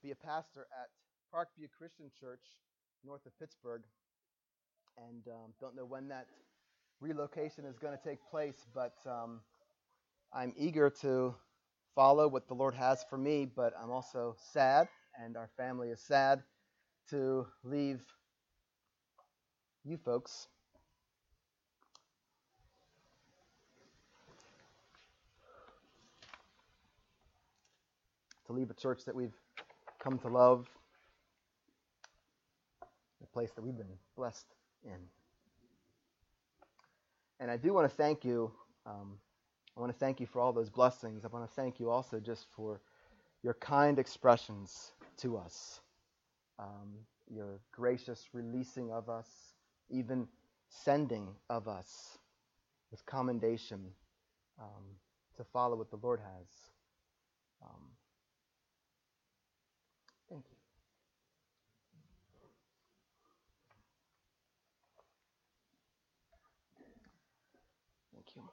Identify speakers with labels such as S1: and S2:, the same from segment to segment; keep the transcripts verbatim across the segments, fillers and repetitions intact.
S1: be a pastor at Parkview Christian Church north of Pittsburgh, and um, don't know when that relocation is going to take place, but um, I'm eager to follow what the Lord has for me, but I'm also sad, and our family is sad, to leave you folks. To leave a church that we've come to love, a place that we've been blessed in. And I do want to thank you. Um, I want to thank you for all those blessings. I want to thank you also just for your kind expressions to us, um, your gracious releasing of us, even sending of us with commendation um, to follow what the Lord has. Um, thank you. Thank you.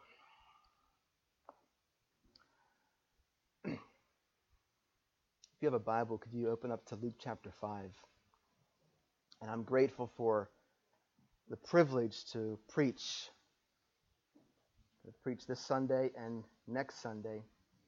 S1: If you have a Bible, could you open up to Luke chapter five? And I'm grateful for the privilege to preach, to preach this Sunday and next Sunday.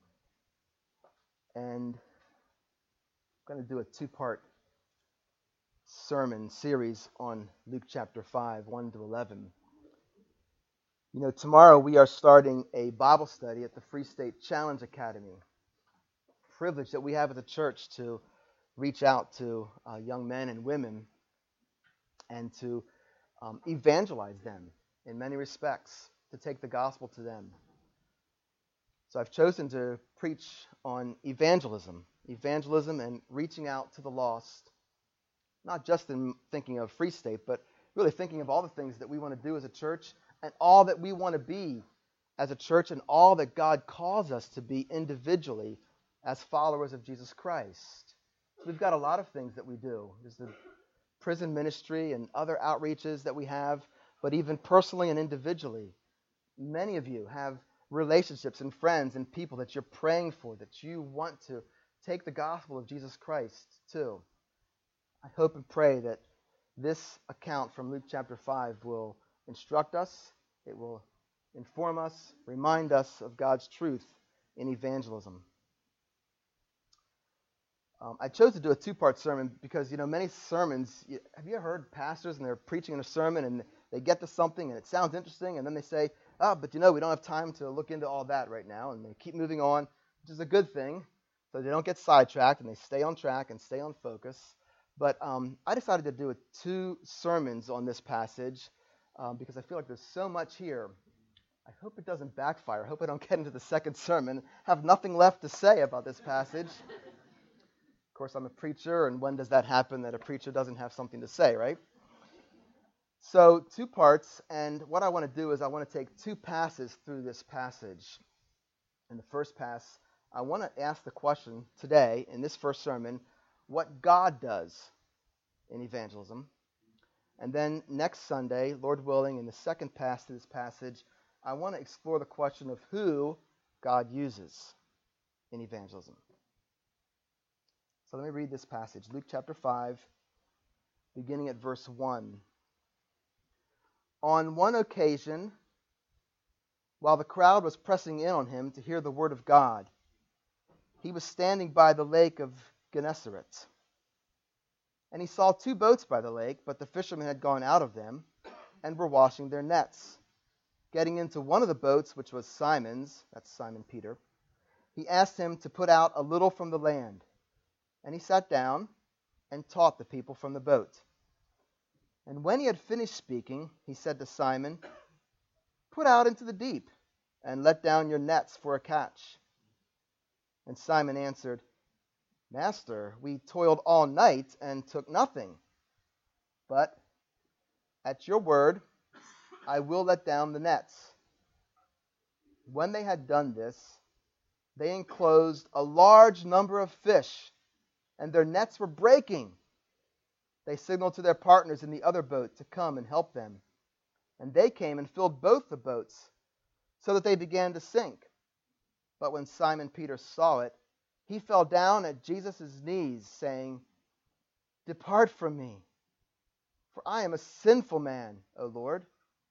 S1: And I'm going to do a two-part sermon series on Luke chapter five, one to eleven. You know, tomorrow we are starting a Bible study at the Free State Challenge Academy. Privilege that we have at the church to reach out to uh, young men and women and to um, evangelize them in many respects, to take the gospel to them. So I've chosen to preach on evangelism, evangelism and reaching out to the lost, not just in thinking of Free State, but really thinking of all the things that we want to do as a church and all that we want to be as a church and all that God calls us to be individually as followers of Jesus Christ. We've got a lot of things that we do. There's the prison ministry and other outreaches that we have, but even personally and individually, many of you have relationships and friends and people that you're praying for, that you want to take the gospel of Jesus Christ to. I hope and pray that this account from Luke chapter five will instruct us, it will inform us, remind us of God's truth in evangelism. Um, I chose to do a two-part sermon because, you know, many sermons, you, have you ever heard pastors and they're preaching in a sermon and they get to something and it sounds interesting and then they say, oh, but you know, we don't have time to look into all that right now, and they keep moving on, which is a good thing, so they don't get sidetracked and they stay on track and stay on focus. But um, I decided to do a two sermons on this passage um, because I feel like there's so much here. I hope it doesn't backfire. I hope I don't get into the second sermon, have nothing left to say about this passage. Of course, I'm a preacher, and when does that happen that a preacher doesn't have something to say, right? So, two parts, and what I want to do is I want to take two passes through this passage. In the first pass, I want to ask the question today, in this first sermon, what God does in evangelism. And then next Sunday, Lord willing, in the second pass to this passage, I want to explore the question of who God uses in evangelism. So let me read this passage, Luke chapter five, beginning at verse one. On one occasion, while the crowd was pressing in on him to hear the word of God, he was standing by the lake of Gennesaret. And he saw two boats by the lake, but the fishermen had gone out of them and were washing their nets. Getting into one of the boats, which was Simon's, that's Simon Peter, he asked him to put out a little from the land. And he sat down and taught the people from the boat. And when he had finished speaking, he said to Simon, "Put out into the deep and let down your nets for a catch." And Simon answered, "Master, we toiled all night and took nothing. But at your word, I will let down the nets." When they had done this, they enclosed a large number of fish, and their nets were breaking. They signaled to their partners in the other boat to come and help them. And they came and filled both the boats, so that they began to sink. But when Simon Peter saw it, he fell down at Jesus' knees, saying, "Depart from me, for I am a sinful man, O Lord."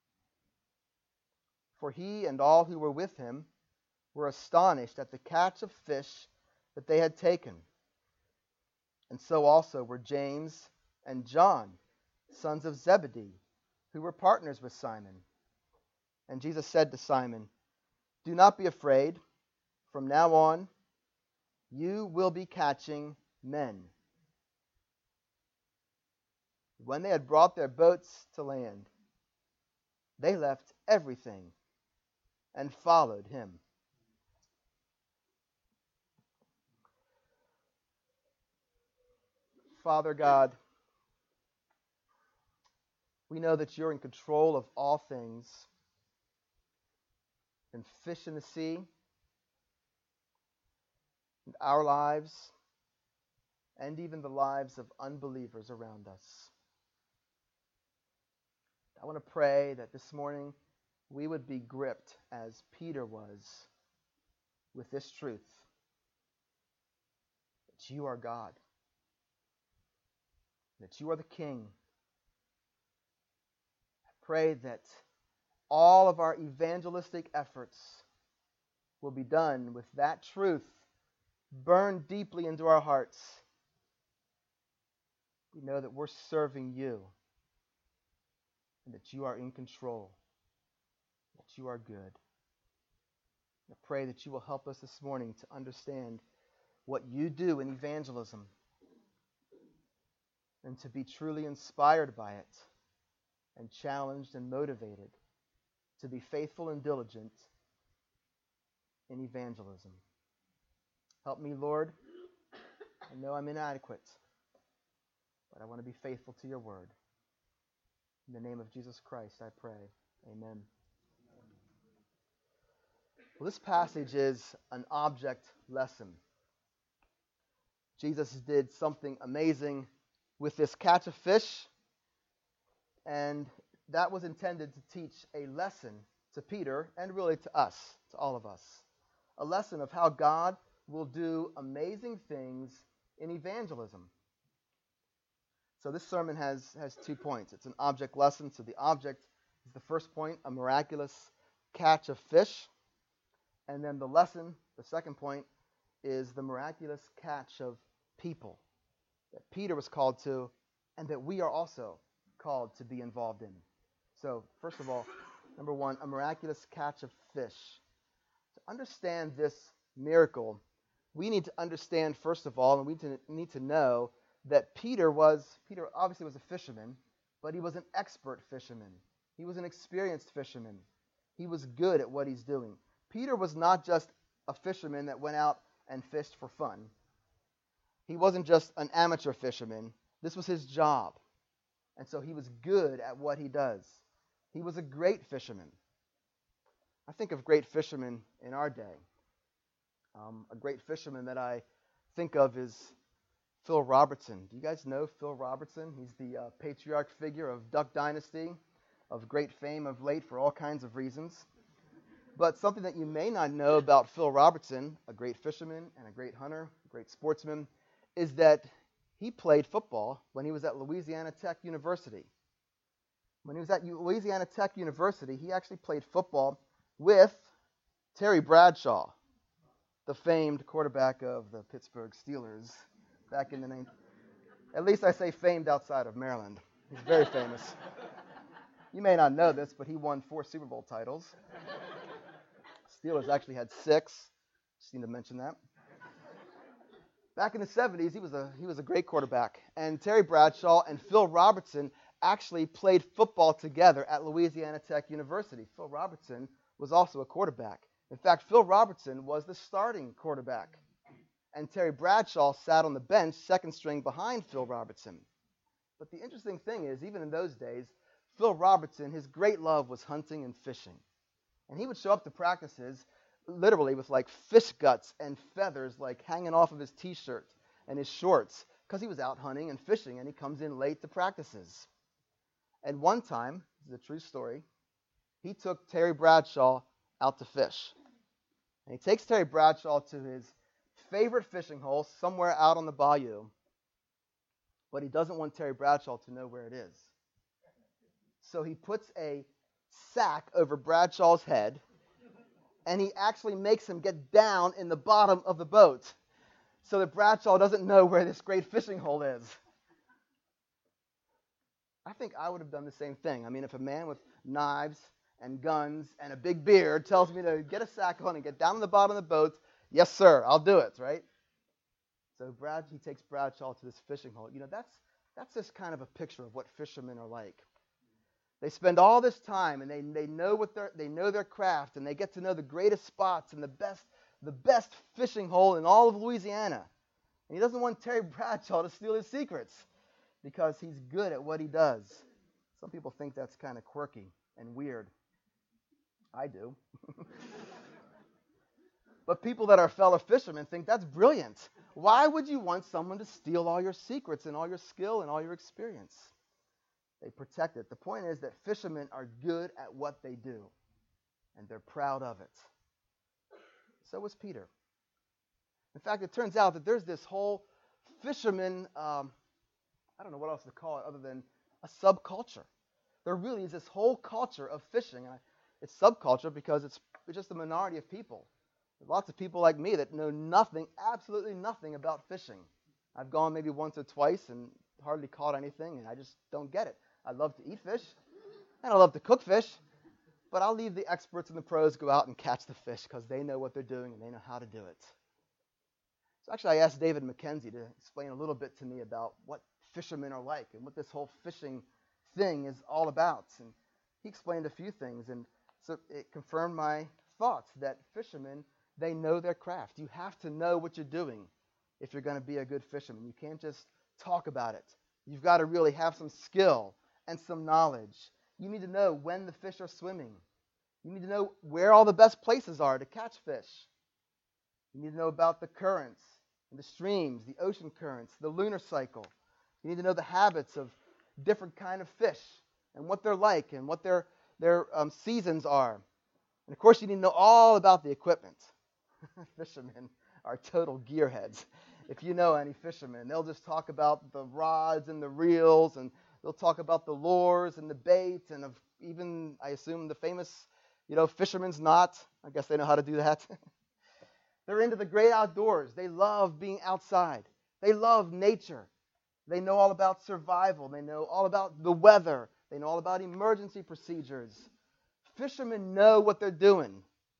S1: For he and all who were with him were astonished at the catch of fish that they had taken. And so also were James and John, sons of Zebedee, who were partners with Simon. And Jesus said to Simon, "Do not be afraid. From now on, you will be catching men." When they had brought their boats to land, they left everything and followed him. Father God, we know that you're in control of all things, and fish in the sea, and our lives, and even the lives of unbelievers around us. I want to pray that this morning we would be gripped, as Peter was, with this truth, that you are God, that you are the King. I pray that all of our evangelistic efforts will be done with that truth burned deeply into our hearts. We know that we're serving you, and that you are in control, that you are good. I pray that you will help us this morning to understand what you do in evangelism, and to be truly inspired by it, and challenged and motivated to be faithful and diligent in evangelism. Help me, Lord. I know I'm inadequate, but I want to be faithful to your word. In the name of Jesus Christ, I pray. Amen. Well, this passage is an object lesson. Jesus did something amazing with this catch of fish, and that was intended to teach a lesson to Peter, and really to us, to all of us. A lesson of how God will do amazing things in evangelism. So this sermon has, has two points. It's an object lesson. So the object is the first point, a miraculous catch of fish. And then the lesson, the second point, is the miraculous catch of people that Peter was called to, and that we are also called to be involved in. So, first of all, number one, a miraculous catch of fish. To understand this miracle, we need to understand, first of all, and we need to know that Peter was, Peter obviously was a fisherman, but he was an expert fisherman. He was an experienced fisherman. He was good at what he's doing. Peter was not just a fisherman that went out and fished for fun. He wasn't just an amateur fisherman. This was his job. And so he was good at what he does. He was a great fisherman. I think of great fishermen in our day. Um, a great fisherman that I think of is Phil Robertson. Do you guys know Phil Robertson? He's the uh, patriarch figure of Duck Dynasty, of great fame of late for all kinds of reasons. But something that you may not know about Phil Robertson, a great fisherman and a great hunter, a great sportsman, is that he played football when he was at Louisiana Tech University. When he was at Louisiana Tech University, he actually played football with Terry Bradshaw, the famed quarterback of the Pittsburgh Steelers back in the nineties. At least I say famed outside of Maryland. He's very famous. You may not know this, but he won four Super Bowl titles. Steelers actually had six. Just need to mention that. Back in the seventies, he was a he was a great quarterback. And Terry Bradshaw and Phil Robertson actually played football together at Louisiana Tech University. Phil Robertson was also a quarterback. In fact, Phil Robertson was the starting quarterback. And Terry Bradshaw sat on the bench, second string behind Phil Robertson. But the interesting thing is, even in those days, Phil Robertson, his great love was hunting and fishing. And he would show up to practices literally with like fish guts and feathers like hanging off of his t-shirt and his shorts because he was out hunting and fishing, and he comes in late to practices. And one time, this is a true story, he took Terry Bradshaw out to fish. And he takes Terry Bradshaw to his favorite fishing hole somewhere out on the bayou, but he doesn't want Terry Bradshaw to know where it is. So he puts a sack over Bradshaw's head, and he actually makes him get down in the bottom of the boat so that Bradshaw doesn't know where this great fishing hole is. I think I would have done the same thing. I mean, if a man with knives and guns and a big beard tells me to get a sack on and get down in the bottom of the boat, yes, sir, I'll do it, right? So Brad, he takes Bradshaw to this fishing hole. You know, that's that's just kind of a picture of what fishermen are like. They spend all this time, and they, they know what their they know their craft, and they get to know the greatest spots and the best the best fishing hole in all of Louisiana. And he doesn't want Terry Bradshaw to steal his secrets because he's good at what he does. Some people think that's kind of quirky and weird. I do. But people that are fellow fishermen think that's brilliant. Why would you want someone to steal all your secrets and all your skill and all your experience? They protect it. The point is that fishermen are good at what they do, and they're proud of it. So was Peter. In fact, it turns out that there's this whole fisherman, um, I don't know what else to call it other than a subculture. There really is this whole culture of fishing. And it's subculture because it's, it's just a minority of people. There's lots of people like me that know nothing, absolutely nothing about fishing. I've gone maybe once or twice and hardly caught anything, and I just don't get it. I love to eat fish, and I love to cook fish, but I'll leave the experts and the pros go out and catch the fish because they know what they're doing and they know how to do it. So actually, I asked David McKenzie to explain a little bit to me about what fishermen are like and what this whole fishing thing is all about. And he explained a few things, and so it confirmed my thoughts that fishermen, they know their craft. You have to know what you're doing if you're going to be a good fisherman. You can't just talk about it. You've got to really have some skill and some knowledge. You need to know when the fish are swimming. You need to know where all the best places are to catch fish. You need to know about the currents and the streams, the ocean currents, the lunar cycle. You need to know the habits of different kind of fish and what they're like and what their, their um, seasons are. And of course, you need to know all about the equipment. Fishermen are total gearheads. If you know any fishermen, they'll just talk about the rods and the reels, and they'll talk about the lures and the bait, and of even, I assume, the famous, you know, fisherman's knot. I guess they know how to do that. They're into the great outdoors. They love being outside. They love nature. They know all about survival. They know all about the weather. They know all about emergency procedures. Fishermen know what they're doing.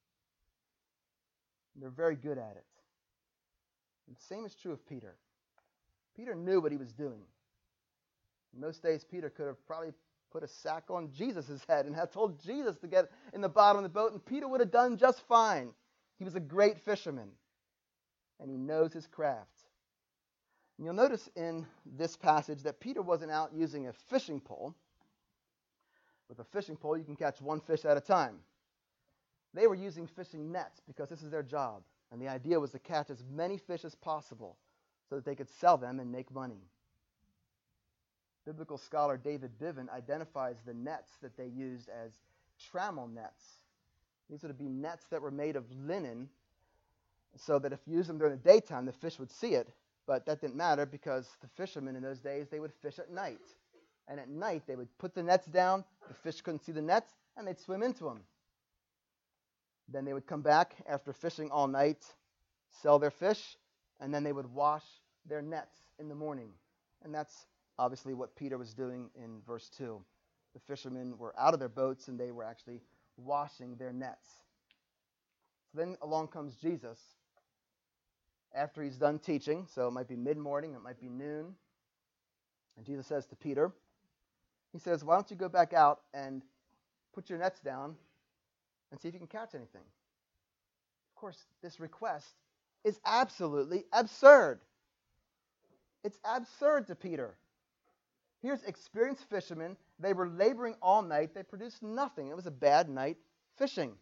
S1: They're very good at it. And the same is true of Peter. Peter knew what he was doing. In those days, Peter could have probably put a sack on Jesus' head and had told Jesus to get in the bottom of the boat, and Peter would have done just fine. He was a great fisherman, and he knows his craft. And you'll notice in this passage that Peter wasn't out using a fishing pole. With a fishing pole, you can catch one fish at a time. They were using fishing nets because this is their job. And the idea was to catch as many fish as possible so that they could sell them and make money. Biblical scholar David Biven identifies the nets that they used as trammel nets. These would be nets that were made of linen so that if you used them during the daytime, the fish would see it. But that didn't matter because the fishermen in those days, they would fish at night. And at night, they would put the nets down, the fish couldn't see the nets, and they'd swim into them. Then they would come back after fishing all night, sell their fish, and then they would wash their nets in the morning. And that's obviously what Peter was doing in verse two. The fishermen were out of their boats, and they were actually washing their nets. So then along comes Jesus after he's done teaching. So it might be mid-morning, it might be noon. And Jesus says to Peter, he says, why don't you go back out and put your nets down and see if you can catch anything. Of course, this request is absolutely absurd. It's absurd to Peter. Here's experienced fishermen. They were laboring all night. They produced nothing. It was a bad night fishing.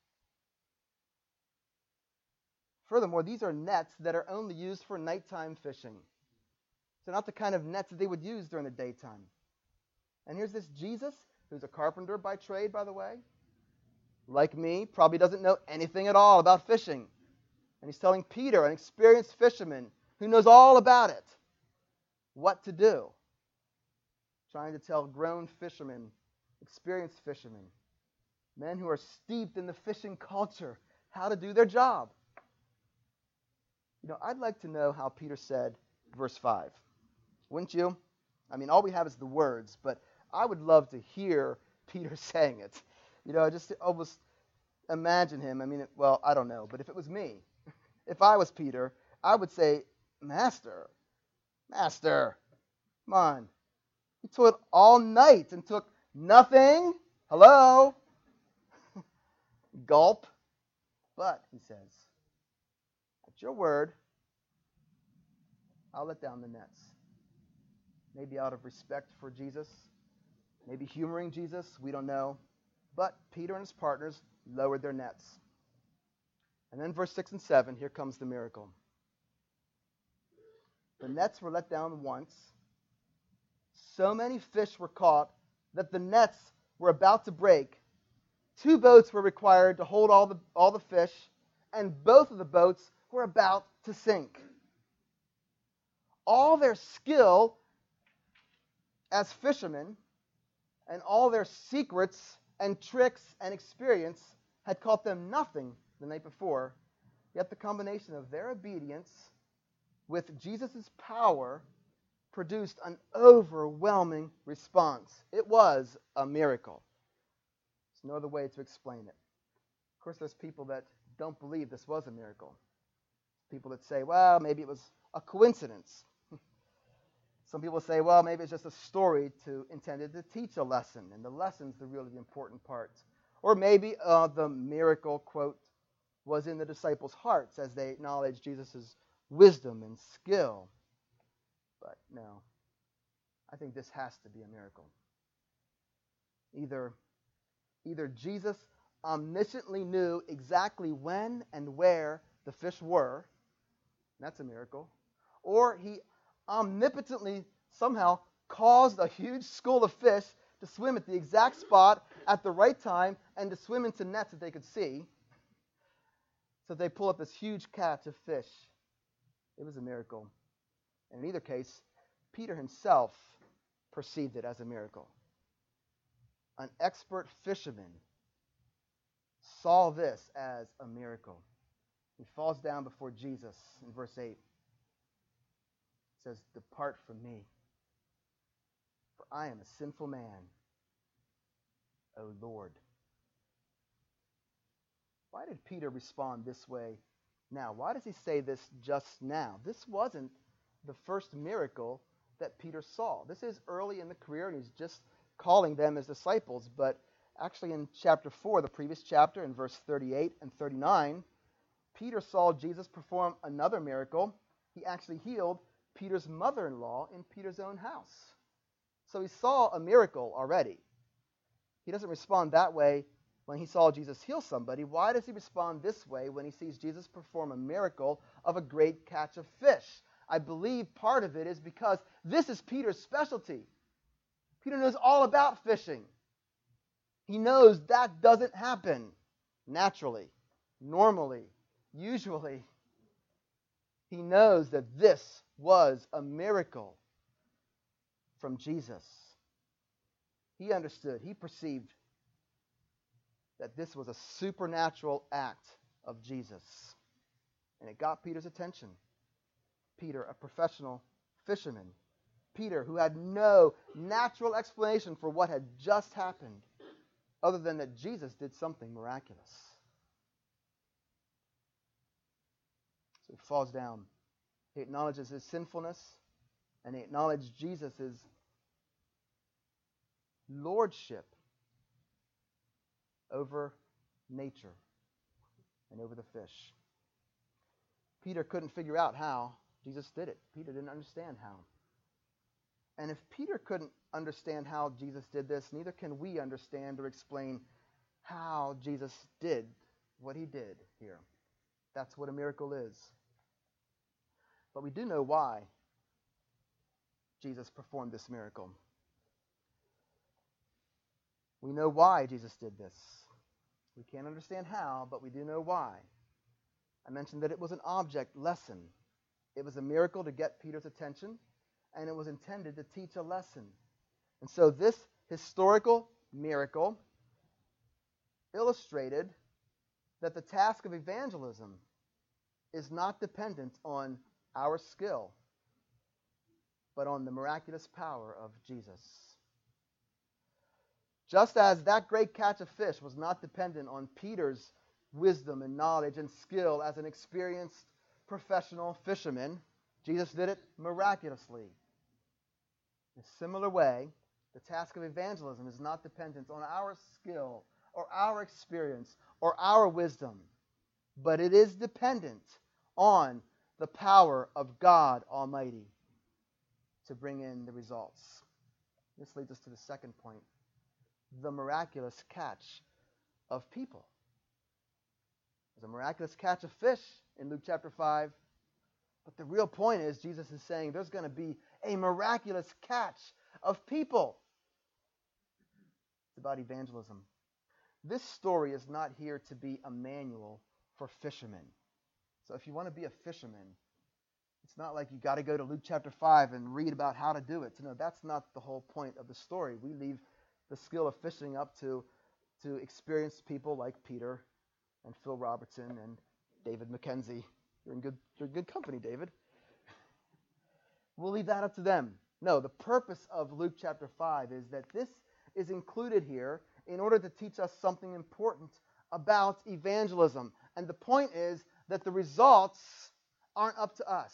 S1: Furthermore, these are nets that are only used for nighttime fishing. So not the kind of nets that they would use during the daytime. And here's this Jesus, who's a carpenter by trade, by the way. Like me, probably doesn't know anything at all about fishing. And he's telling Peter, an experienced fisherman who knows all about it, what to do. Trying to tell grown fishermen, experienced fishermen, men who are steeped in the fishing culture, how to do their job. You know, I'd like to know how Peter said verse five. Wouldn't you? I mean, all we have is the words, but I would love to hear Peter saying it. You know, just to almost imagine him. I mean, it, well, I don't know, but if it was me, if I was Peter, I would say, Master, Master, come on. You toiled all night and took nothing. Hello? Gulp. But, he says, at your word, I'll let down the nets. Maybe out of respect for Jesus, maybe humoring Jesus, we don't know. But Peter and his partners lowered their nets. And then verse six and seven, here comes the miracle. The nets were let down once. So many fish were caught that the nets were about to break. Two boats were required to hold all the, all the fish, and both of the boats were about to sink. All their skill as fishermen and all their secrets and tricks and experience had taught them nothing the night before, yet the combination of their obedience with Jesus' power produced an overwhelming response. It was a miracle. There's no other way to explain it. Of course, there's people that don't believe this was a miracle. People that say, well, maybe it was a coincidence. Some people say, well, maybe it's just a story to intended to teach a lesson, and the lesson's the really important part. Or maybe uh, the miracle, quote, was in the disciples' hearts as they acknowledged Jesus' wisdom and skill. But no, I think this has to be a miracle. Either, either Jesus omnisciently knew exactly when and where the fish were, and that's a miracle, or he omnipotently somehow caused a huge school of fish to swim at the exact spot at the right time and to swim into nets that they could see. So they pull up this huge catch of fish. It was a miracle. And in either case, Peter himself perceived it as a miracle. An expert fisherman saw this as a miracle. He falls down before Jesus in verse eight. It says, "Depart from me, for I am a sinful man, O Lord." Why did Peter respond this way now? Why does he say this just now? This wasn't the first miracle that Peter saw. This is early in the career, and he's just calling them as disciples. But actually in chapter four, the previous chapter, in verse thirty-eight and thirty-nine, Peter saw Jesus perform another miracle. He actually healed Peter's mother-in-law in Peter's own house. So he saw a miracle already. He doesn't respond that way when he saw Jesus heal somebody. Why does he respond this way when he sees Jesus perform a miracle of a great catch of fish? I believe part of it is because this is Peter's specialty. Peter knows all about fishing. He knows that doesn't happen naturally, normally, usually. He knows that this was a miracle from Jesus. He understood, he perceived that this was a supernatural act of Jesus. And it got Peter's attention. Peter, a professional fisherman. Peter, who had no natural explanation for what had just happened, other than that Jesus did something miraculous. So he falls down. He acknowledges his sinfulness, and he acknowledges Jesus' lordship over nature and over the fish. Peter couldn't figure out how Jesus did it. Peter didn't understand how. And if Peter couldn't understand how Jesus did this, neither can we understand or explain how Jesus did what he did here. That's what a miracle is. But we do know why Jesus performed this miracle. We know why Jesus did this. We can't understand how, but we do know why. I mentioned that it was an object lesson. It was a miracle to get Peter's attention, and it was intended to teach a lesson. And so this historical miracle illustrated that the task of evangelism is not dependent on our skill, but on the miraculous power of Jesus. Just as that great catch of fish was not dependent on Peter's wisdom and knowledge and skill as an experienced professional fisherman, Jesus did it miraculously. In a similar way, the task of evangelism is not dependent on our skill or our experience or our wisdom, but it is dependent on the power of God Almighty to bring in the results. This leads us to the second point, the miraculous catch of people. There's a miraculous catch of fish in Luke chapter five, but the real point is Jesus is saying there's going to be a miraculous catch of people. It's about evangelism. This story is not here to be a manual for fishermen. So if you want to be a fisherman, it's not like you got to go to Luke chapter five and read about how to do it. No, that's not the whole point of the story. We leave the skill of fishing up to, to experienced people like Peter and Phil Robertson and David Mackenzie. You're in good, you're in good company, David. We'll leave that up to them. No, the purpose of Luke chapter five is that this is included here in order to teach us something important about evangelism. And the point is that the results aren't up to us.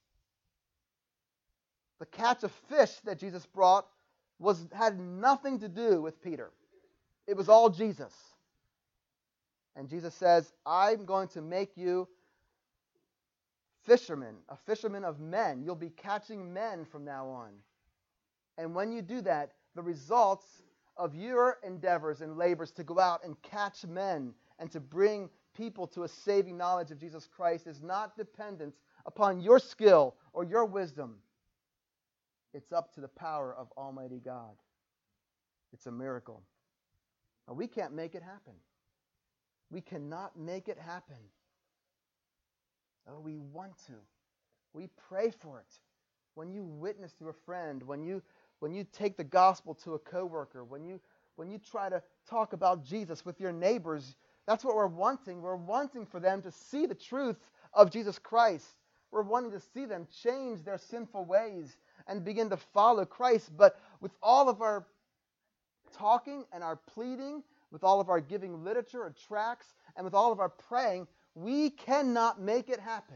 S1: The catch of fish that Jesus brought was had nothing to do with Peter. It was all Jesus. And Jesus says, I'm going to make you fishermen, a fisherman of men. You'll be catching men from now on. And when you do that, the results of your endeavors and labors to go out and catch men and to bring people to a saving knowledge of Jesus Christ is not dependent upon your skill or your wisdom. It's up to the power of Almighty God. It's a miracle. Now, we can't make it happen. We cannot make it happen. Oh, we want to. We pray for it. When you witness to a friend, when you when you take the gospel to a coworker, when you when you try to talk about Jesus with your neighbors, that's what we're wanting. We're wanting for them to see the truth of Jesus Christ. We're wanting to see them change their sinful ways and begin to follow Christ. But with all of our talking and our pleading, with all of our giving literature or tracts, and with all of our praying, we cannot make it happen.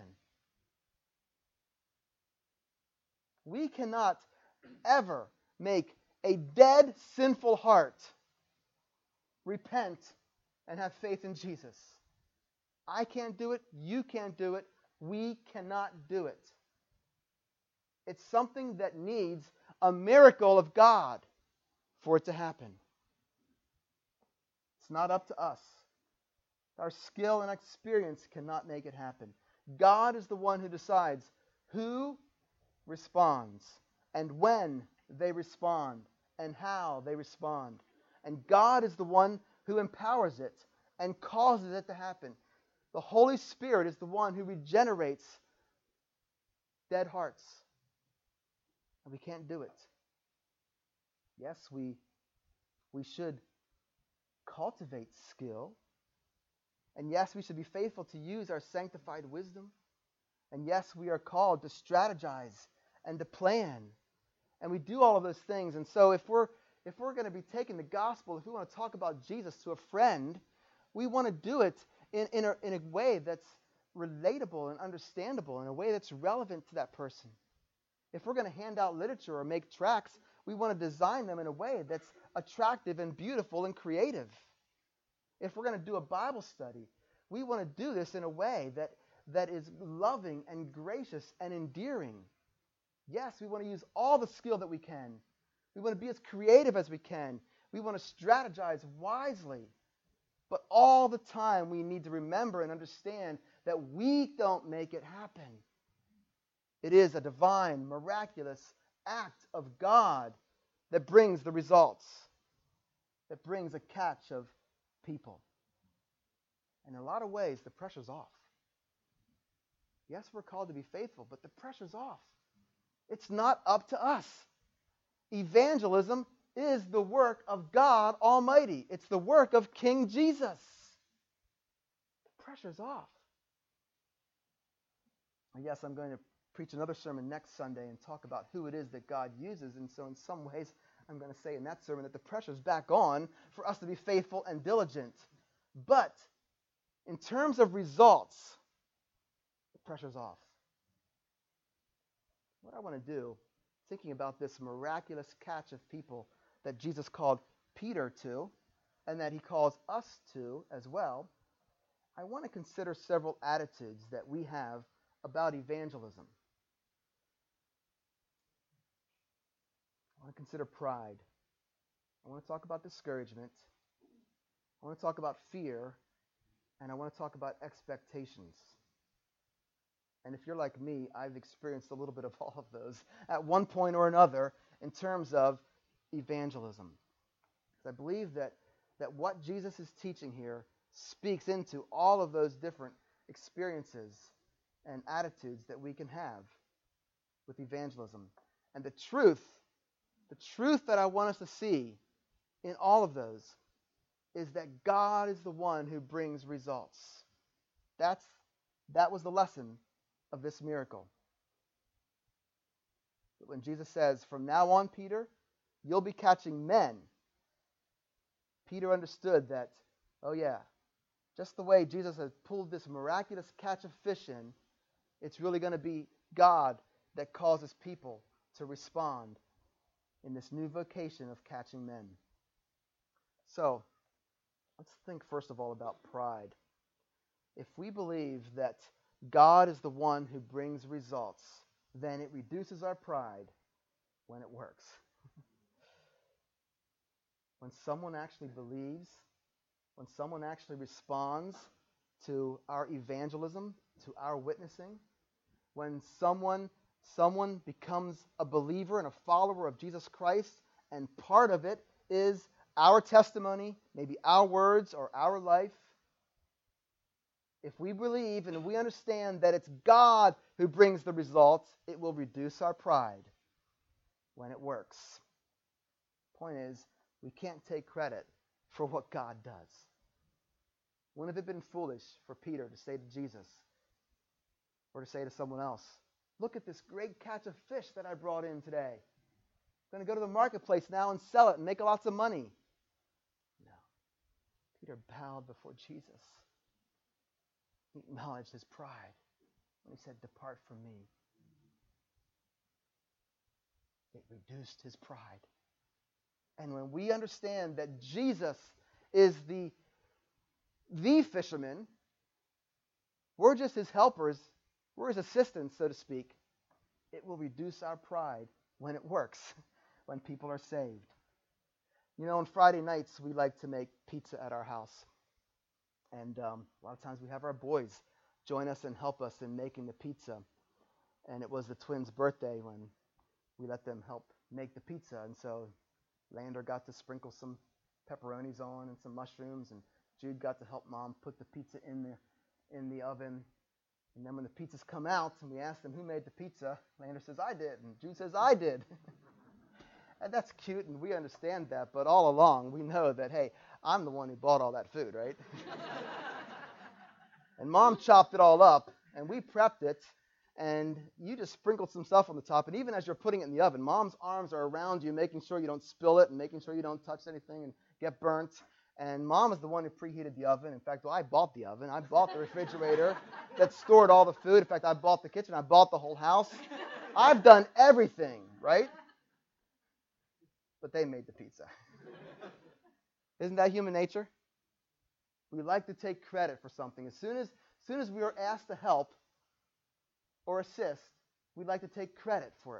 S1: We cannot ever make a dead, sinful heart repent and have faith in Jesus. I can't do it. You can't do it. We cannot do it. It's something that needs a miracle of God for it to happen. It's not up to us. Our skill and experience cannot make it happen. God is the one who decides who responds and when they respond and how they respond. And God is the one who empowers it and causes it to happen. The Holy Spirit is the one who regenerates dead hearts. And we can't do it. Yes, we, we should cultivate skill. And yes, we should be faithful to use our sanctified wisdom. And yes, we are called to strategize and to plan. And we do all of those things. And so if we're if we're going to be taking the gospel, if we want to talk about Jesus to a friend, we want to do it in, in, a, in a way that's relatable and understandable, in a way that's relevant to that person. If we're going to hand out literature or make tracts, we want to design them in a way that's attractive and beautiful and creative. If we're going to do a Bible study, we want to do this in a way that, that is loving and gracious and endearing. Yes, we want to use all the skill that we can. We want to be as creative as we can. We want to strategize wisely. But all the time we need to remember and understand that we don't make it happen. It is a divine, miraculous act of God that brings the results, that brings a catch of people. And in a lot of ways, the pressure's off. Yes, we're called to be faithful, but the pressure's off. It's not up to us. Evangelism is the work of God Almighty. It's the work of King Jesus. The pressure's off. Yes, I'm going to preach another sermon next Sunday and talk about who it is that God uses. And so in some ways, I'm going to say in that sermon that the pressure's back on for us to be faithful and diligent. But in terms of results, the pressure's off. What I want to do, thinking about this miraculous catch of people that Jesus called Peter to, and that he calls us to as well, I want to consider several attitudes that we have about evangelism. I want to consider pride. I want to talk about discouragement. I want to talk about fear. And I want to talk about expectations. And if you're like me, I've experienced a little bit of all of those at one point or another in terms of evangelism. Because I believe that, that what Jesus is teaching here speaks into all of those different experiences and attitudes that we can have with evangelism. And the truth, the truth that I want us to see in all of those is that God is the one who brings results. That's, that was the lesson of this miracle. But when Jesus says, from now on, Peter, you'll be catching men, Peter understood that, oh yeah, just the way Jesus has pulled this miraculous catch of fish in, it's really going to be God that causes people to respond in this new vocation of catching men. So, let's think first of all about pride. If we believe that God is the one who brings results, then it reduces our pride when it works. When someone actually believes, when someone actually responds to our evangelism, to our witnessing, when someone someone becomes a believer and a follower of Jesus Christ, and part of it is our testimony, maybe our words or our life, if we believe and we understand that it's God who brings the results, it will reduce our pride when it works. Point is, we can't take credit for what God does. Wouldn't it have been foolish for Peter to say to Jesus or to say to someone else, look at this great catch of fish that I brought in today. I'm going to go to the marketplace now and sell it and make lots of money. No. Peter bowed before Jesus. He acknowledged his pride when he said, depart from me. It reduced his pride. And when we understand that Jesus is the, the fisherman, we're just his helpers, we're his assistants, so to speak, it will reduce our pride when it works, when people are saved. You know, on Friday nights, we like to make pizza at our house. And um, a lot of times we have our boys join us and help us in making the pizza. And it was the twins' birthday when we let them help make the pizza. And so Lander got to sprinkle some pepperonis on and some mushrooms, and Jude got to help Mom put the pizza in the in the oven. And then when the pizzas come out and we ask them who made the pizza, Lander says, I did. And Jude says, I did. And that's cute, and we understand that. But all along, we know that, hey, I'm the one who bought all that food, right? And Mom chopped it all up, and we prepped it, and you just sprinkled some stuff on the top. And even as you're putting it in the oven, Mom's arms are around you, making sure you don't spill it and making sure you don't touch anything and get burnt. And Mom is the one who preheated the oven. In fact, well, I bought the oven. I bought the refrigerator that stored all the food. In fact, I bought the kitchen. I bought the whole house. I've done everything, right? But they made the pizza. Isn't that human nature? We like to take credit for something. As soon as, as soon as we are asked to help or assist, we like to take credit for it.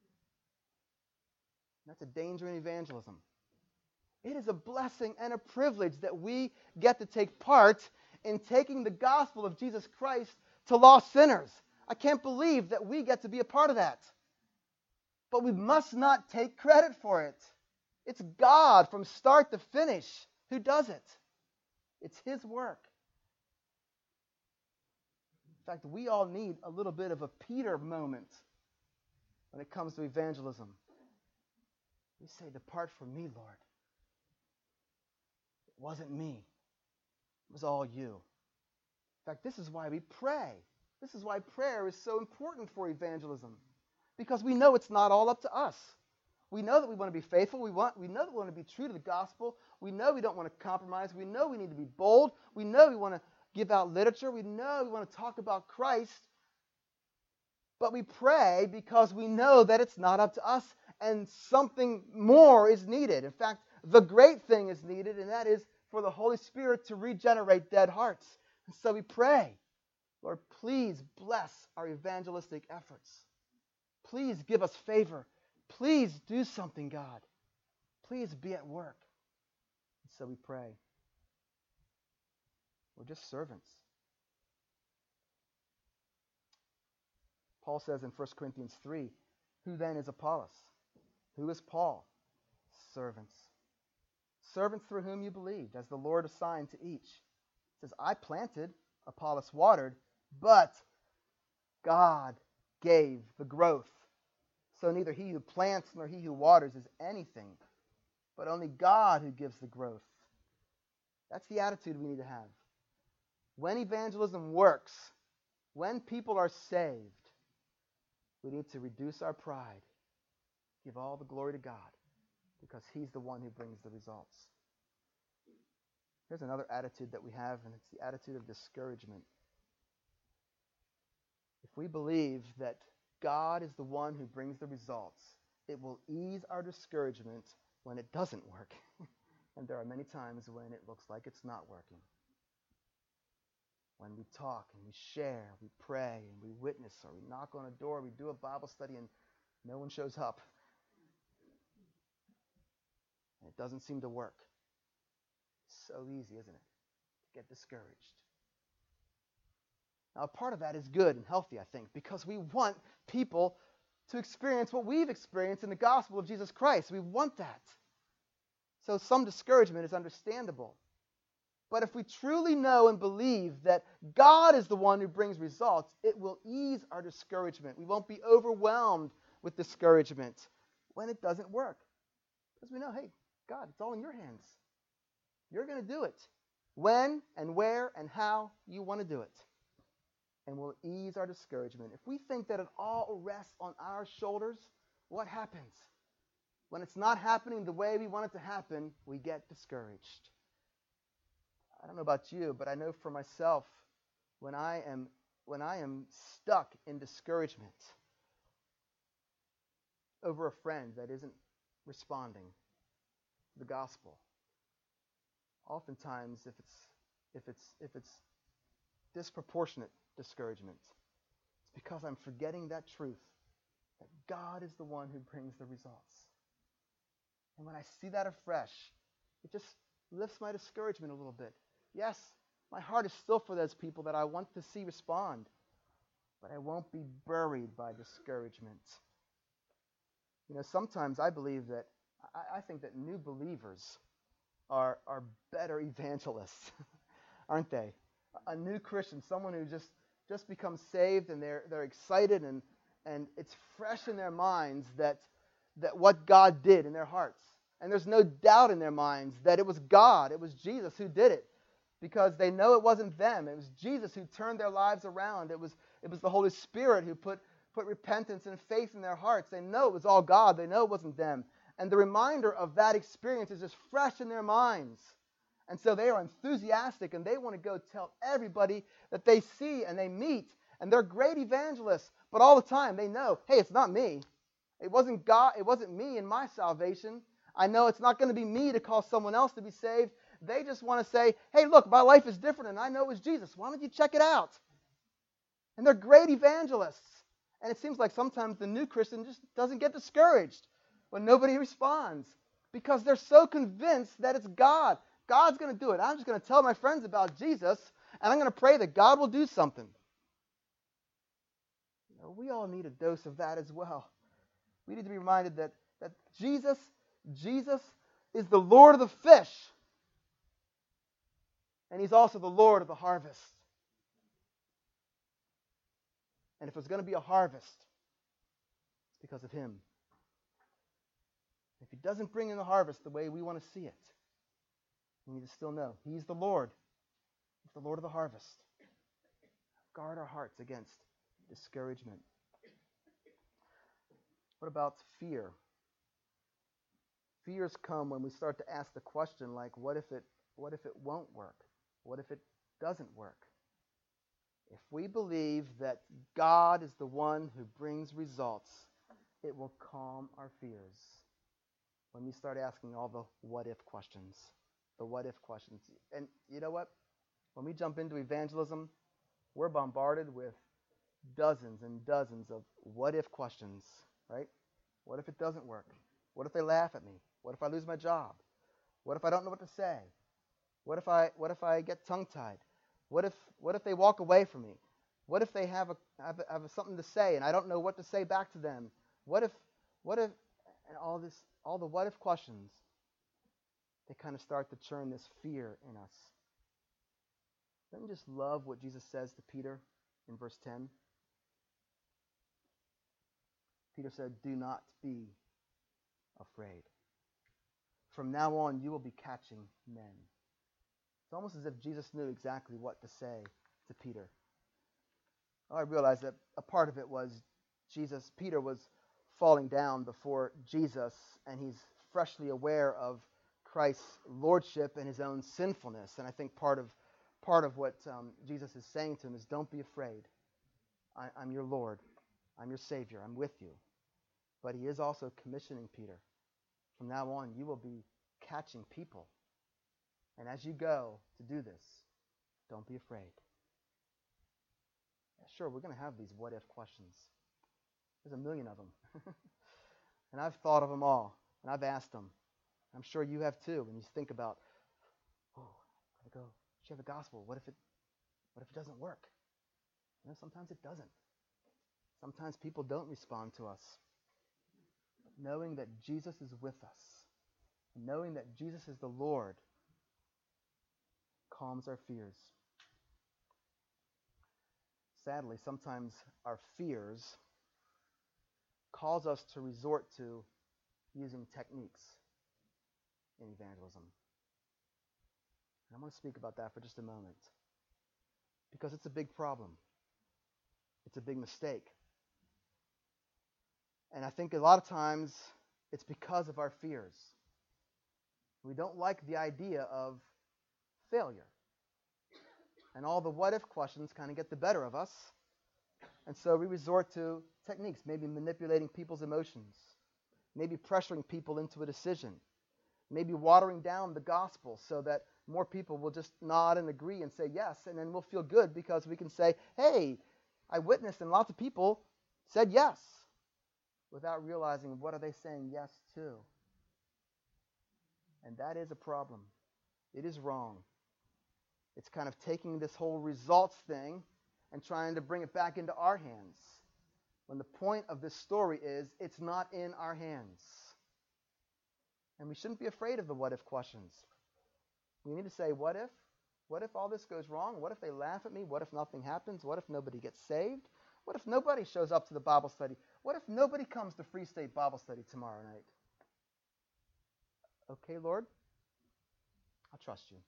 S1: That's a danger in evangelism. It is a blessing and a privilege that we get to take part in taking the gospel of Jesus Christ to lost sinners. I can't believe that we get to be a part of that. But we must not take credit for it. It's God from start to finish who does it. It's His work. In fact, we all need a little bit of a Peter moment when it comes to evangelism. We say, "Depart from me, Lord. It wasn't me. It was all you." In fact, this is why we pray. This is why prayer is so important for evangelism. Because we know it's not all up to us. We know that we want to be faithful. We want, we know that we want to be true to the gospel. We know we don't want to compromise. We know we need to be bold. We know we want to give out literature. We know we want to talk about Christ. But we pray because we know that it's not up to us and something more is needed. In fact, the great thing is needed, and that is for the Holy Spirit to regenerate dead hearts. And so we pray, "Lord, please bless our evangelistic efforts. Please give us favor. Please do something, God. Please be at work." And so we pray. We're just servants. Paul says in First Corinthians three, "Who then is Apollos? Who is Paul?" Servants. Servants through whom you believed, as the Lord assigned to each. He says, "I planted, Apollos watered, but God gave the growth. So neither he who plants nor he who waters is anything, but only God who gives the growth." That's the attitude we need to have. When evangelism works, when people are saved, we need to reduce our pride, give all the glory to God, because he's the one who brings the results. Here's another attitude that we have, and it's the attitude of discouragement. If we believe that God is the one who brings the results, it will ease our discouragement when it doesn't work. And there are many times when it looks like it's not working. When we talk and we share, we pray and we witness, or we knock on a door, we do a Bible study and no one shows up. And it doesn't seem to work. It's so easy, isn't it, to get discouraged. Now, part of that is good and healthy, I think, because we want people to experience what we've experienced in the gospel of Jesus Christ. We want that. So some discouragement is understandable. But if we truly know and believe that God is the one who brings results, it will ease our discouragement. We won't be overwhelmed with discouragement when it doesn't work. Because we know, hey, God, it's all in your hands. You're going to do it. When and where and how you want to do it. And will ease our discouragement. If we think that it all rests on our shoulders, what happens? When it's not happening the way we want it to happen, we get discouraged. I don't know about you, but I know for myself, when I am when I am stuck in discouragement over a friend that isn't responding to the gospel, oftentimes if it's if it's if it's disproportionate discouragement, it's because I'm forgetting that truth, that God is the one who brings the results. And when I see that afresh, it just lifts my discouragement a little bit. Yes, my heart is still for those people that I want to see respond, but I won't be buried by discouragement. You know, sometimes I believe that, I, I think that new believers are, are better evangelists, aren't they? A new Christian, someone who just, just becomes saved and they're, they're excited and, and it's fresh in their minds that, that what God did in their hearts. And there's no doubt in their minds that it was God, it was Jesus who did it. Because they know it wasn't them. It was Jesus who turned their lives around. It was, it was the Holy Spirit who put, put repentance and faith in their hearts. They know it was all God. They know it wasn't them. And the reminder of that experience is just fresh in their minds. And so they are enthusiastic and they want to go tell everybody that they see and they meet. And they're great evangelists. But all the time they know, hey, it's not me. It wasn't God. It wasn't me in my salvation. I know it's not going to be me to call someone else to be saved. They just want to say, hey, look, my life is different and I know it was Jesus. Why don't you check it out? And they're great evangelists. And it seems like sometimes the new Christian just doesn't get discouraged when nobody responds because they're so convinced that it's God. God's going to do it. I'm just going to tell my friends about Jesus and I'm going to pray that God will do something. You know, we all need a dose of that as well. We need to be reminded that, that Jesus, Jesus is the Lord of the fish. And he's also the Lord of the harvest. And if there's going to be a harvest, it's because of him. If he doesn't bring in the harvest the way we want to see it, we need to still know he's the Lord. He's the Lord of the harvest. Guard our hearts against discouragement. What about fear? Fears come when we start to ask the question like, what if it what if it won't work? What if it doesn't work? If we believe that God is the one who brings results, it will calm our fears. When we start asking all the what if questions, the what if questions. And you know what? When we jump into evangelism, we're bombarded with dozens and dozens of what if questions, right? What if it doesn't work? What if they laugh at me? What if I lose my job? What if I don't know what to say? What if I what if I get tongue-tied? What if what if they walk away from me? What if they have a have, a, have a something to say and I don't know what to say back to them? What if what if and all this all the what if questions, they kind of start to churn this fear in us. Don't you just love what Jesus says to Peter in verse ten? Peter said, "Do not be afraid. From now on, you will be catching men." It's almost as if Jesus knew exactly what to say to Peter. Oh, I realize that a part of it was Jesus, Peter was falling down before Jesus, and he's freshly aware of Christ's lordship and his own sinfulness. And I think part of part of what um, Jesus is saying to him is, don't be afraid. I, I'm your Lord. I'm your Savior. I'm with you. But he is also commissioning Peter. From now on, you will be catching people. And as you go to do this, don't be afraid. Yeah, sure, we're going to have these what-if questions. There's a million of them. And I've thought of them all, and I've asked them. I'm sure you have too, when you think about, oh, I gotta go share the gospel. What if it, what if it doesn't work? You know, sometimes it doesn't. Sometimes people don't respond to us. But knowing that Jesus is with us, knowing that Jesus is the Lord, calms our fears. Sadly, sometimes our fears cause us to resort to using techniques in evangelism. And I want to speak about that for just a moment, because it's a big problem. It's a big mistake. And I think a lot of times it's because of our fears. We don't like the idea of failure. And all the what-if questions kind of get the better of us. And so we resort to techniques, maybe manipulating people's emotions, maybe pressuring people into a decision, maybe watering down the gospel so that more people will just nod and agree and say yes, and then we'll feel good because we can say, hey, I witnessed and lots of people said yes, without realizing what are they saying yes to. And that is a problem. It is wrong. It's kind of taking this whole results thing and trying to bring it back into our hands. When the point of this story is, it's not in our hands. And we shouldn't be afraid of the what-if questions. We need to say, what if? What if all this goes wrong? What if they laugh at me? What if nothing happens? What if nobody gets saved? What if nobody shows up to the Bible study? What if nobody comes to Free State Bible Study tomorrow night? Okay, Lord, I'll trust you.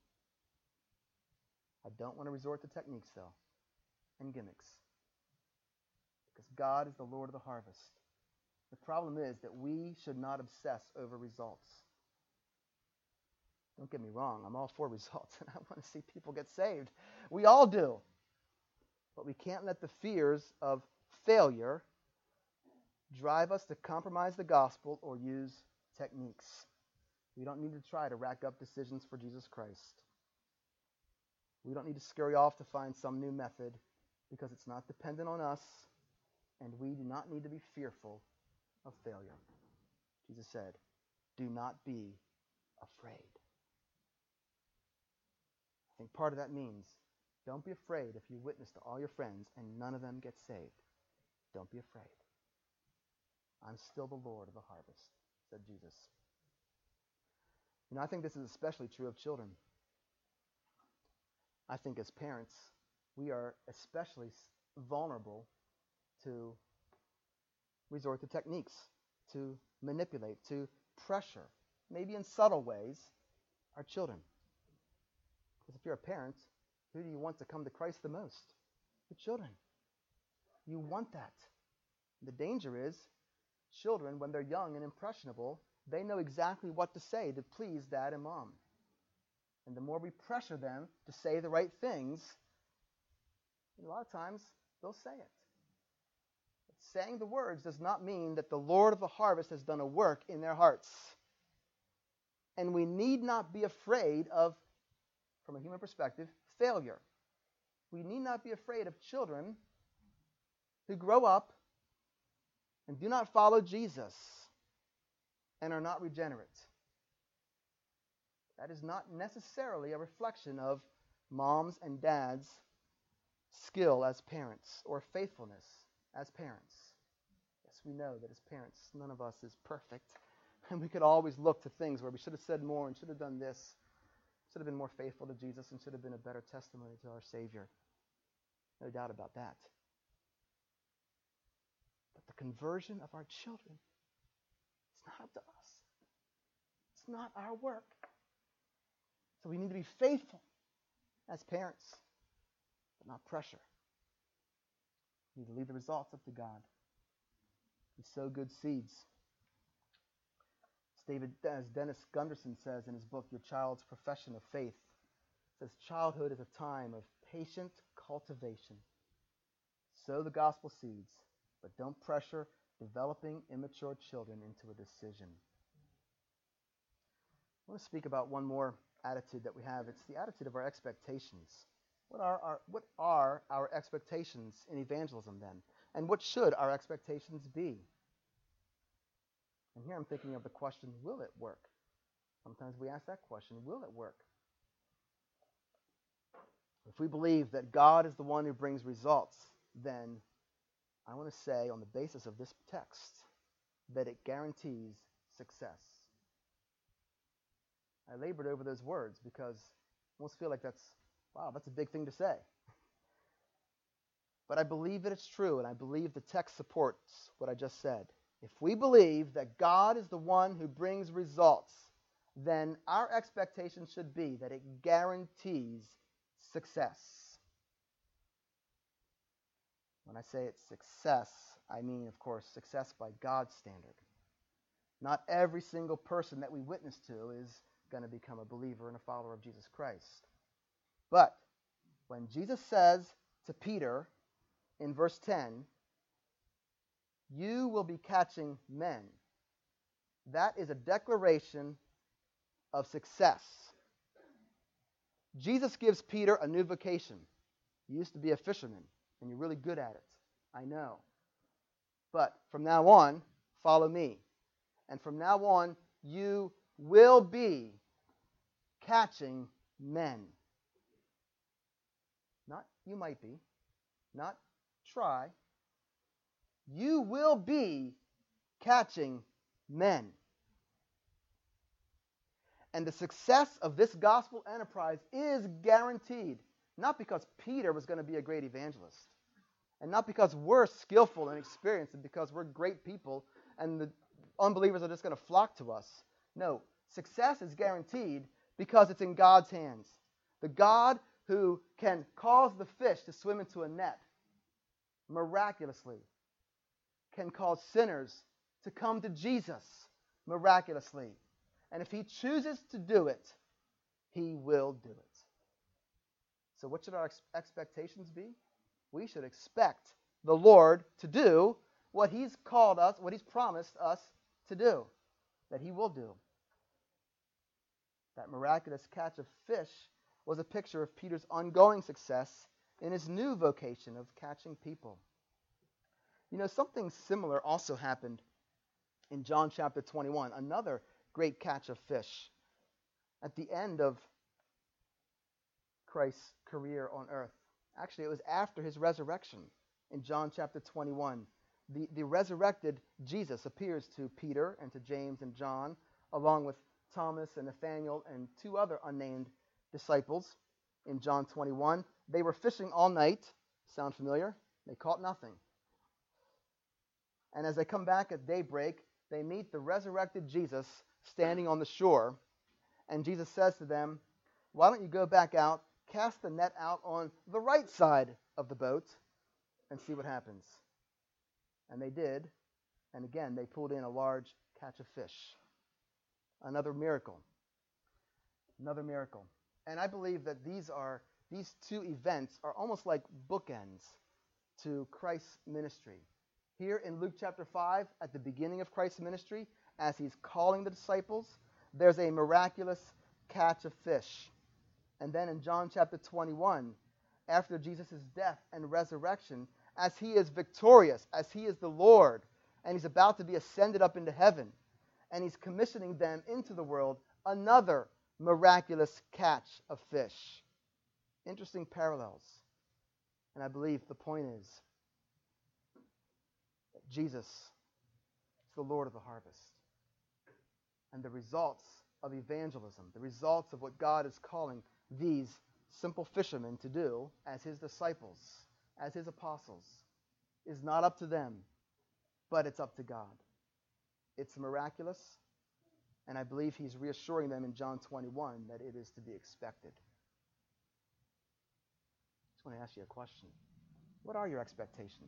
S1: I don't want to resort to techniques, though, and gimmicks, because God is the Lord of the harvest. The problem is that we should not obsess over results. Don't get me wrong, I'm all for results, and I want to see people get saved. We all do. But we can't let the fears of failure drive us to compromise the gospel or use techniques. We don't need to try to rack up decisions for Jesus Christ. We don't need to scurry off to find some new method, because it's not dependent on us, and we do not need to be fearful of failure. Jesus said, do not be afraid. I think part of that means, don't be afraid if you witness to all your friends and none of them get saved. Don't be afraid. I'm still the Lord of the harvest, said Jesus. You know, I think this is especially true of children. I think as parents, we are especially vulnerable to resort to techniques, to manipulate, to pressure, maybe in subtle ways, our children. Because if you're a parent, who do you want to come to Christ the most? The children. You want that. The danger is, children, when they're young and impressionable, they know exactly what to say to please dad and mom. And the more we pressure them to say the right things, a lot of times they'll say it. But saying the words does not mean that the Lord of the harvest has done a work in their hearts. And we need not be afraid of, from a human perspective, failure. We need not be afraid of children who grow up and do not follow Jesus and are not regenerate. That is not necessarily a reflection of moms and dads' skill as parents or faithfulness as parents. Yes, we know that as parents, none of us is perfect. And we could always look to things where we should have said more and should have done this, should have been more faithful to Jesus, and should have been a better testimony to our Savior. No doubt about that. But the conversion of our children, it's not up to us. It's not our work. So we need to be faithful as parents, but not pressure. We need to leave the results up to God. We sow good seeds. As David, as Dennis Gunderson says in his book, Your Child's Profession of Faith, says childhood is a time of patient cultivation. Sow the gospel seeds, but don't pressure developing immature children into a decision. I want to speak about one more attitude that we have. It's the attitude of our expectations. What are our, what are our expectations in evangelism then? And what should our expectations be? And here I'm thinking of the question, will it work? Sometimes we ask that question, will it work? If we believe that God is the one who brings results, then I want to say on the basis of this text that it guarantees success. I labored over those words because I almost feel like that's, wow, that's a big thing to say. But I believe that it's true, and I believe the text supports what I just said. If we believe that God is the one who brings results, then our expectation should be that it guarantees success. When I say it's success, I mean, of course, success by God's standard. Not every single person that we witness to is going to become a believer and a follower of Jesus Christ. But when Jesus says to Peter in verse ten, you will be catching men, that is a declaration of success. Jesus gives Peter a new vocation. You used to be a fisherman, and you're really good at it. I know. But from now on, follow me. And from now on, you will be catching men. Not you might be. Not try. You will be catching men. And the success of this gospel enterprise is guaranteed. Not because Peter was going to be a great evangelist. And not because we're skillful and experienced and because we're great people and the unbelievers are just going to flock to us. No, success is guaranteed because it's in God's hands. The God who can cause the fish to swim into a net miraculously can cause sinners to come to Jesus miraculously. And if he chooses to do it, he will do it. So what should our ex- expectations be? We should expect the Lord to do what he's called us, what he's promised us to do, that he will do. That miraculous catch of fish was a picture of Peter's ongoing success in his new vocation of catching people. You know, something similar also happened in John chapter twenty-one, another great catch of fish. At the end of Christ's career on earth. Actually, it was after his resurrection in John chapter twenty-one. The, the resurrected Jesus appears to Peter and to James and John, along with Thomas and Nathanael and two other unnamed disciples in John twenty-one. They were fishing all night. Sound familiar? They caught nothing. And as they come back at daybreak, they meet the resurrected Jesus standing on the shore. And Jesus says to them, why don't you go back out, cast the net out on the right side of the boat, and see what happens. And they did. And again, they pulled in a large catch of fish. Another miracle. Another miracle. And I believe that these are these two events are almost like bookends to Christ's ministry. Here in Luke chapter five, at the beginning of Christ's ministry, as he's calling the disciples, there's a miraculous catch of fish. And then in John chapter twenty-one, after Jesus' death and resurrection, as he is victorious, as he is the Lord, and he's about to be ascended up into heaven, and he's commissioning them into the world, another miraculous catch of fish. Interesting parallels. And I believe the point is that Jesus is the Lord of the harvest. And the results of evangelism, the results of what God is calling these simple fishermen to do as his disciples, as his apostles, is not up to them, but it's up to God. It's miraculous, and I believe he's reassuring them in John twenty-one that it is to be expected. I just want to ask you a question. What are your expectations?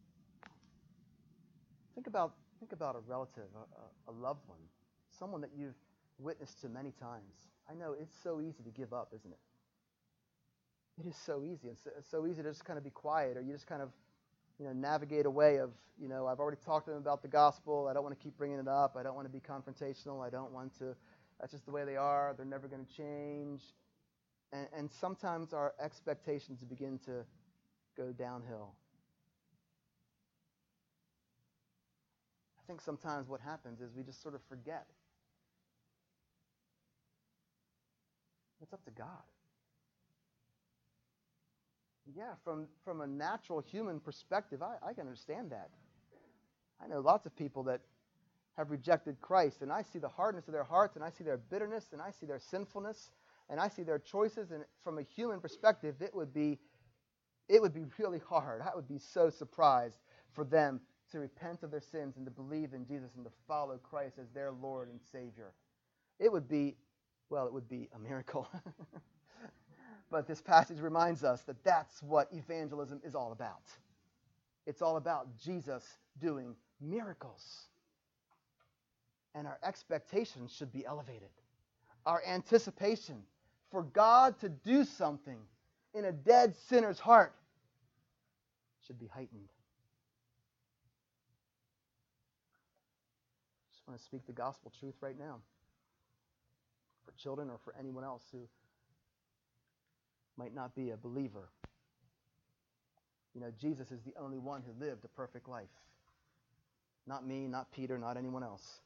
S1: Think about, think about a relative, a, a, a loved one, someone that you've witnessed to many times. I know it's so easy to give up, isn't it? It is so easy. It's so, it's so easy to just kind of be quiet, or you just kind of, you know, navigate away of, you know, I've already talked to them about the gospel. I don't want to keep bringing it up. I don't want to be confrontational. I don't want to, that's just the way they are. They're never going to change. And, and sometimes our expectations begin to go downhill. I think sometimes what happens is we just sort of forget. It's up to God. Yeah, from, from a natural human perspective, I, I can understand that. I know lots of people that have rejected Christ, and I see the hardness of their hearts, and I see their bitterness, and I see their sinfulness, and I see their choices, and from a human perspective, it would be it would be really hard. I would be so surprised for them to repent of their sins and to believe in Jesus and to follow Christ as their Lord and Savior. It would be, well, it would be a miracle. But this passage reminds us that that's what evangelism is all about. It's all about Jesus doing miracles. And our expectations should be elevated. Our anticipation for God to do something in a dead sinner's heart should be heightened. I just want to speak the gospel truth right now for children or for anyone else who might not be a believer. You know, Jesus is the only one who lived a perfect life. Not me, not Peter, not anyone else.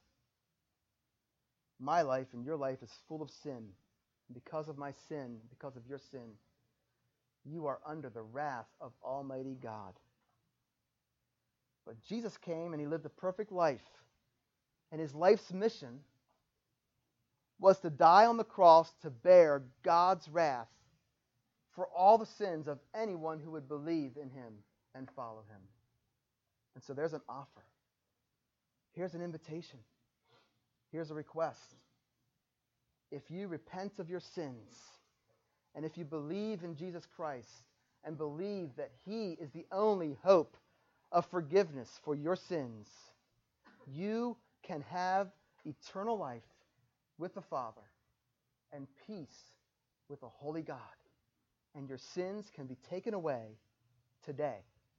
S1: My life and your life is full of sin. And because of my sin, because of your sin, you are under the wrath of Almighty God. But Jesus came and he lived a perfect life. And his life's mission was to die on the cross to bear God's wrath for all the sins of anyone who would believe in him and follow him. And so there's an offer. Here's an invitation. Here's a request. If you repent of your sins, and if you believe in Jesus Christ, and believe that he is the only hope of forgiveness for your sins, you can have eternal life with the Father and peace with a holy God. And your sins can be taken away today.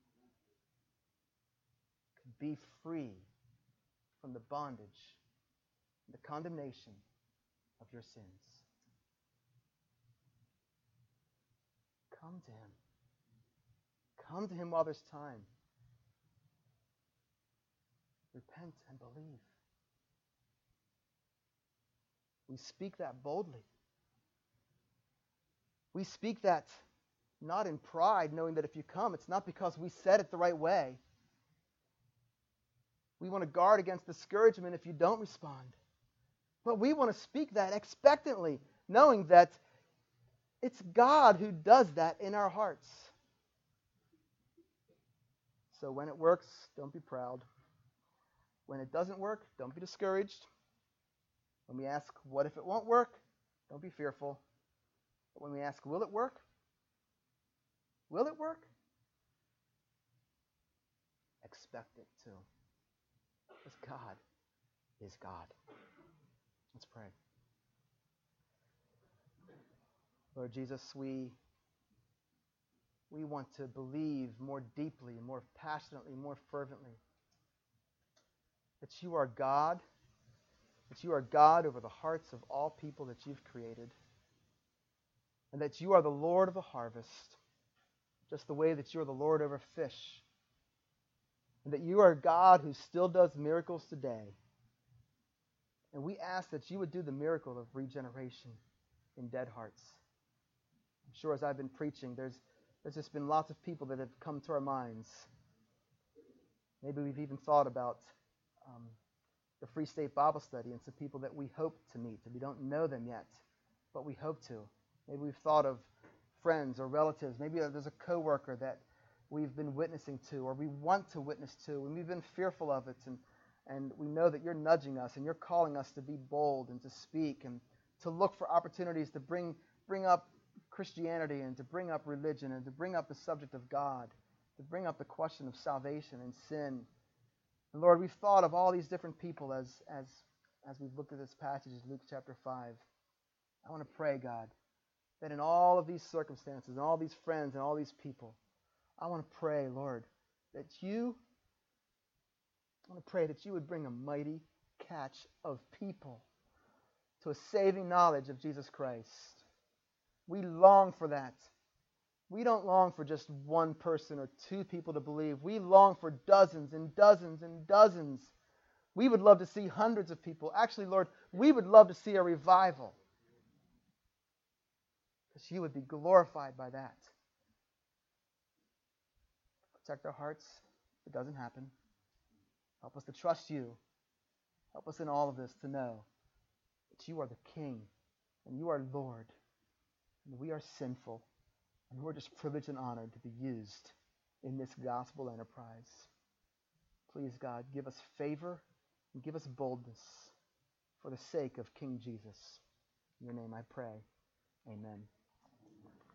S1: Be free from the bondage, the condemnation of your sins. Come to him. Come to him while there's time. Repent and believe. We speak that boldly. We speak that not in pride, knowing that if you come, it's not because we said it the right way. We want to guard against discouragement if you don't respond. But we want to speak that expectantly, knowing that it's God who does that in our hearts. So when it works, don't be proud. when it doesn't work, don't be discouraged. When we ask, what if it won't work? Don't be fearful. But when we ask, will it work? Will it work? Expect it to. Because God is God. Let's pray. Lord Jesus, we, we want to believe more deeply, more passionately, more fervently that you are God, that you are God over the hearts of all people that you've created, and that you are the Lord of the harvest, just the way that you are the Lord over fish, and that you are a God who still does miracles today. And we ask that you would do the miracle of regeneration in dead hearts. I'm sure as I've been preaching, there's, there's just been lots of people that have come to our minds. Maybe we've even thought about um, the Free State Bible Study and some people that we hope to meet, and we don't know them yet, but we hope to. Maybe we've thought of friends or relatives. Maybe there's a coworker that we've been witnessing to or we want to witness to, and we've been fearful of it, and, and we know that you're nudging us and you're calling us to be bold and to speak and to look for opportunities to bring, bring up Christianity and to bring up religion and to bring up the subject of God, to bring up the question of salvation and sin. And Lord, we've thought of all these different people as, as, as we've looked at this passage in Luke chapter five. I want to pray, God, that in all of these circumstances and all these friends and all these people, I want to pray, Lord, that you, I want to pray that you would bring a mighty catch of people to a saving knowledge of Jesus Christ. We long for that. We don't long for just one person or two people to believe. We long for dozens and dozens and dozens. We would love to see hundreds of people. Actually, Lord, we would love to see a revival, because you would be glorified by that. Protect our hearts if it doesn't happen. Help us to trust you. Help us in all of this to know that you are the King and you are Lord, and we are sinful, and we're just privileged and honored to be used in this gospel enterprise. Please, God, give us favor and give us boldness for the sake of King Jesus. In your name I pray. Amen.